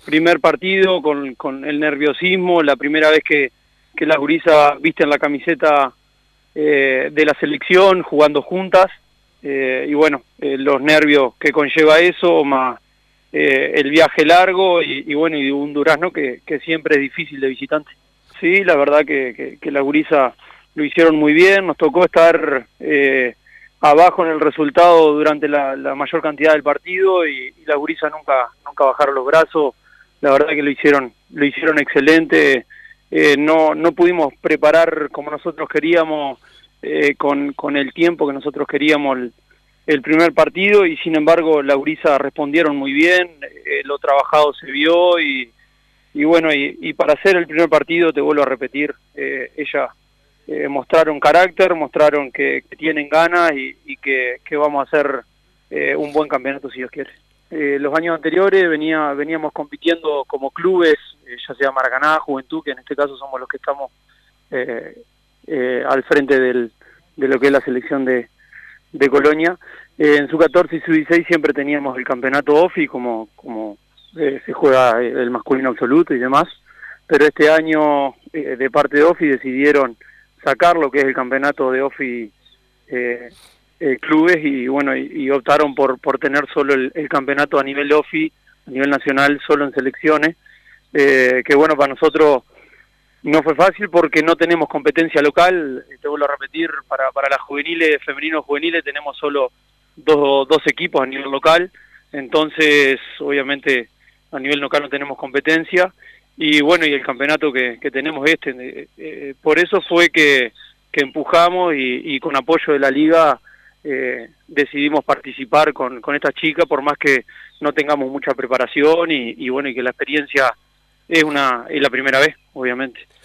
primer partido con el nerviosismo, la primera vez que las gurisas visten la camiseta de la selección, jugando juntas, y bueno, los nervios que conlleva eso, más el viaje largo y bueno, y un durazno que siempre es difícil de visitante. Sí, la verdad que las gurisas lo hicieron muy bien, nos tocó estar abajo en el resultado durante la mayor cantidad del partido y las gurisas nunca bajaron los brazos, la verdad que lo hicieron excelente. No pudimos preparar como nosotros queríamos, con el tiempo que nosotros queríamos el primer partido, y sin embargo las gurisas respondieron muy bien, lo trabajado se vio y bueno, y para hacer el primer partido, te vuelvo a repetir, ellas mostraron carácter, mostraron que tienen ganas y que vamos a hacer un buen campeonato si Dios quiere. Los años anteriores veníamos compitiendo como clubes, ya sea Maracaná, Juventud, que en este caso somos los que estamos al frente de lo que es la selección de Colonia. En su 14 y su 16 siempre teníamos el campeonato OFI como se juega el masculino absoluto y demás, pero este año de parte de OFI decidieron sacar lo que es el campeonato de OFI clubes y bueno, y optaron por tener solo el campeonato a nivel OFI, a nivel nacional, solo en selecciones, que bueno, para nosotros no fue fácil porque no tenemos competencia local. Te vuelvo a repetir, para las juveniles, femeninos juveniles, tenemos solo dos equipos a nivel local, entonces obviamente a nivel local no tenemos competencia, y bueno, y el campeonato que tenemos por eso fue que empujamos y con apoyo de la liga decidimos participar con esta chica, por más que no tengamos mucha preparación y bueno, y que la experiencia es la primera vez, obviamente.